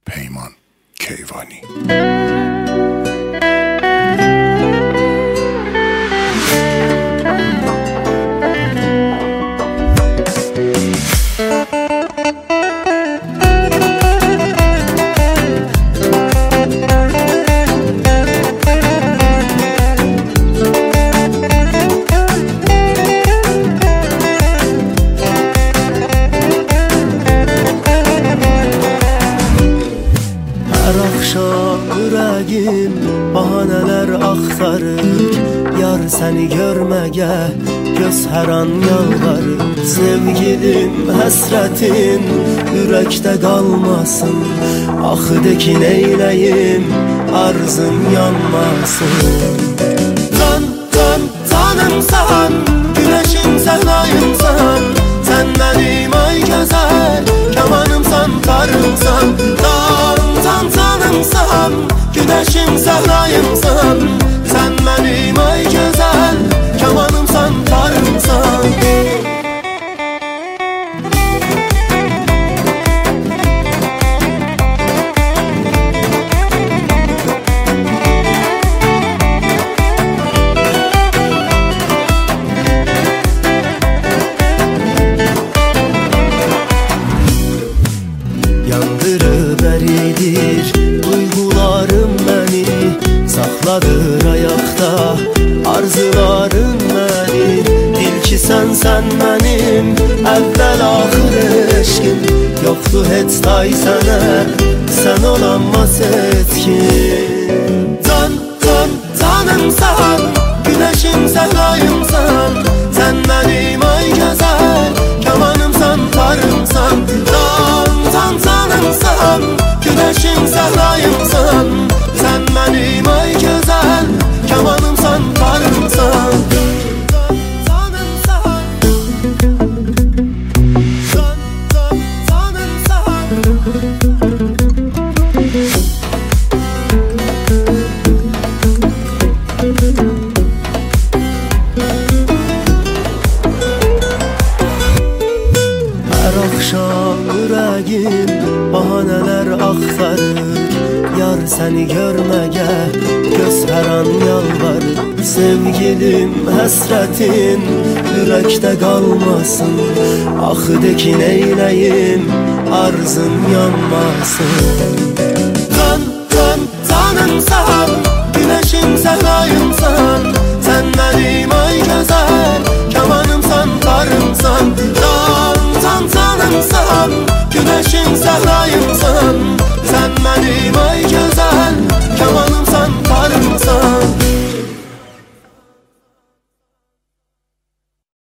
Peyman Keyvani. Her akşam yüreğim bahaneler aktarır. Yar seni görmeye göz her an yalvarır. Sevgilim hasretin yürekte kalmasın. Ah de ki neyleyim arzım yanmasın. Can can canımsan, güneşim sen ayımsan. Sen benim ay güzel kemanımsan karımsan. Canımsan, güneşim sahrayımsan. Sen benim ay güzel kemanımsan, karımsan. Yandırıveridir duygularım beni, saxladır ayakta arzularım beni. Bil ki sen benim evvel ahır eşkim. Yoktu heç tay sənə, sen olanmaz etkin. Canımsan, güneşim səhrayımsan. Sen benim ay güzel kemanımsan, karımsan. Canımsan, güneşim sahrayımsan. Sen benim ay güzel kemanımsan, karımsan. Canımsan, her akşam yüreğim bahaneler aktarır. Yar seni görmeye göz her an yalvarır. Sevgilim hasretin yürekte kalmasın. Ah de ki neyleyim arzım yanmasın. Canımsan, güneşim sahrayımsan. Sen benim ay güzel kemanımsan, karımsan. Canımsan, güneşim sahrayımsan.